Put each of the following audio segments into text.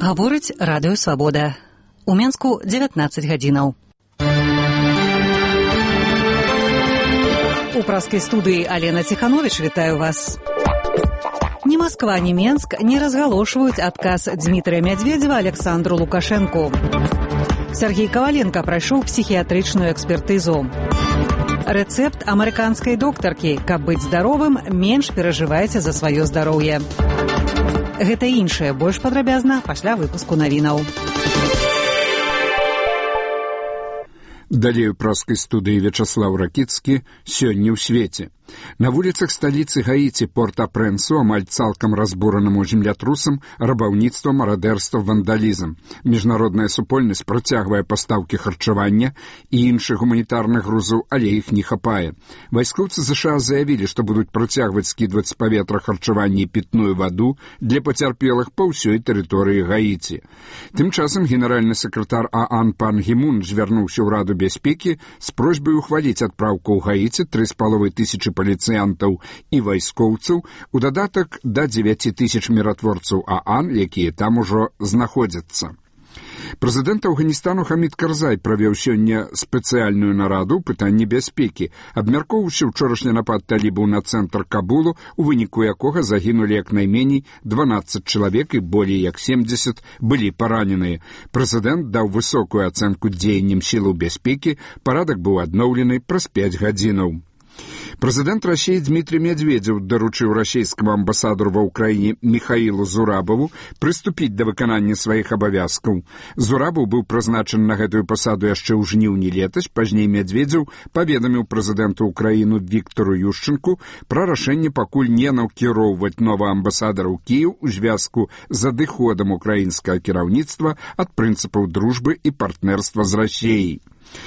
Гаворыць радыё «Свабода». У Менску 19 гадзінаў. У праскай студыі Алена Ціхановіч вітаю вас. Ні Масква, ні Менск не разгалошваюць адказ Дмітрия Медведева Александру Лукашэнку. Сергей Коваленко прайшоў псіхіятрычную экспертызу. Рэцэпт амерыканскай доктаркі: каб быць здаровым, менш перажывайце за сваё здароўе. Гэта і іншае больш падрабязна пасля выпуску навінаў. Далей у праскай студыі Вячаслаў Ракіцкі. Сёння ў свеце. На вуліцах сталіцы Гаіці Порт-а-Прэнсу амаль цалкам разбуранаму землятрусам, рабаўніцтвам, марадэрствам, вандалізм. Міжнародная супольнасць працягвае пастаўкі харчавання і іншых гуманітарных грузаў, але іх не хапае. Вайскоўцы ЗША заявілі, што будуць працягваць скідваць з паветра харчаванне і пітную ваду для пацярпелых па ўсёй тэрыторыі Гаіці. Тым часам генеральны сакратар ААН пан Гімун звярнуўся ў Раду бяспекі з просьбай ухваліць адпраўку ў Гаіці 3,5 тысячы паліцыянтаў і вайскоўцаў у дадатак да 9 тысяч міратворцаў ААН, якія там ужо знаходзяцца. Прэзідэнт Афганістану Хамід Карзай правёў сёння спецыяльную нараду ў пытанні бяспекі, абмяркоўваўшы ўчорашні напад талібаў на цэнтр Кабулу, у выніку якога загінулі як найменей 12 чалавек і болей як 70 былі параненыя. Прэзідэнт даў высокую ацэнку дзеянням сілаў бяспекі, парадак быў адноўлены праз 5 гадзінаў. Прэзідэнт Расіі Дмітрий Медведев даручыў расійскаму амбасадару ва ўкраіне Міхаілу Зурабаву прыступіць да выканання сваіх абавязкаў. Зурабаў быў прызначаны на гэтую пасаду яшчэ ў жніўні летась. Пазней Медведев паведаміў прэзідэнту ўкраіну Віктару Юшчэнку пра рашэнне пакуль не накіроўваць новага амбасадара ў Кіеў у звязку з адыходам украінскага кіраўніцтва ад прынцыпаў дружбы і партнерства з Расіяй.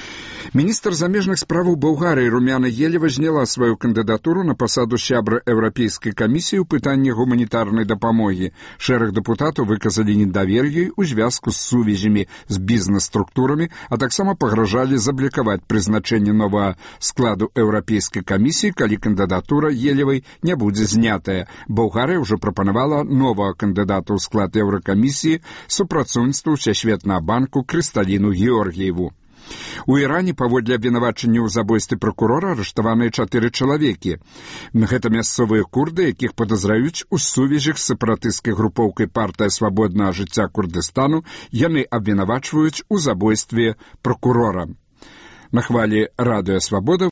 Міністр замежных справаў Балгарыі Румяна Елева зняла сваю кандыдатуру на пасаду сябра Еўрапейскай камісіі ў пытанні гуманітарнай дапамогі. Шэраг дэпутатаў выказалі недавер ёй у звязку з сувязямі з бізнес-структурамі, а таксама пагражалі заблокаваць прызначэнне новага складу Еўрапейскай камісіі, калі кандыдатура Елевай не будзе знятая. Балгарыя ўжо прапанавала новага кандыдата ў склад Еўракамісіі, супрацоўніцтва Всесветнага банку Крысталіну Георгіеву. У Іране паводле абвінавачання ў забойстве пракурора арыштаваныя 4 чалавекі. Гэта мясцовыя курды, якіх падазраюць у сувязях з сепаратысцкай групоўкай партыя свабоднага жыцця Курдыстану. Яны абвінавачваюць у забойстве пракурора. На хвалі радыё «Свабода»